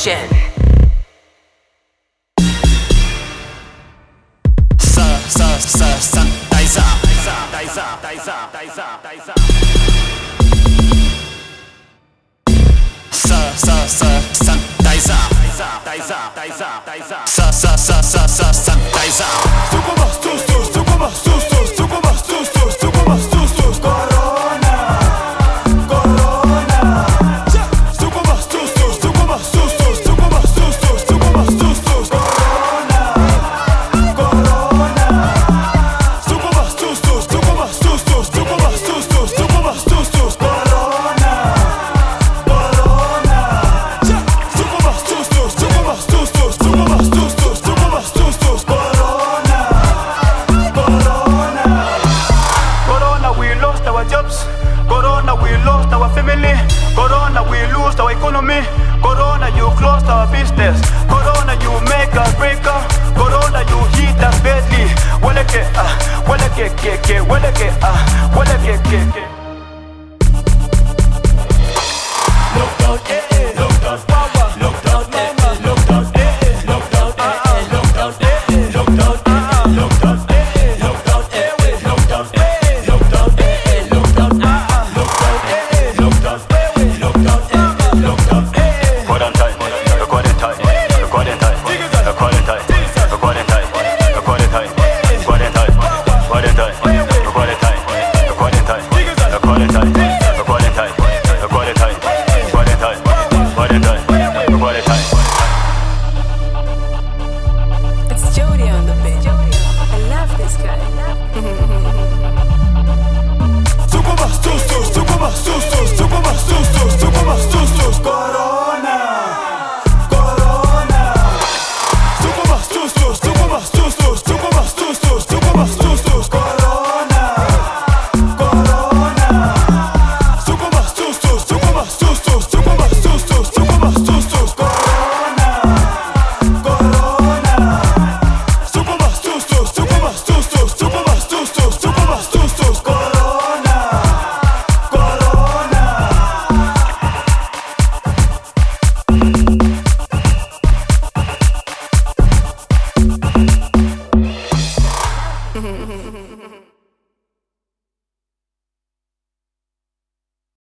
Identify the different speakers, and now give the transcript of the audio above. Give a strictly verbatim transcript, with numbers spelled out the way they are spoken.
Speaker 1: Production.
Speaker 2: Sa sa sa sanitizer. Sanitizer. Sanitizer. Sanitizer. Sa sa sa sanitizer. Sa sa sa sa sa sanitizer. Suko mas sus sus, suko mas sus sus, suko mas sus sus, suko mas sus sus. Corona, corona. Suko mas sus sus, suko mas sus sus, suko mas sus sus, suko mas sus sus. Corona, corona. Suko mas sus sus, suko mas sus sus, suko mas sus sus, suko mas sus sus. Corona, corona. Suko mas sus sus, suko mas sus sus, suko mas sus sus, suko mas sus sus. Corona, corona.
Speaker 3: Corona, we lost our jobs. Corona, we lost our family. Corona, we lost our economy. Corona, you closed our business. Corona, you make us break up. Corona, you hit us badly. Wale ke ah, wale ke ke ke, wale ke ah, wale ke ke ke.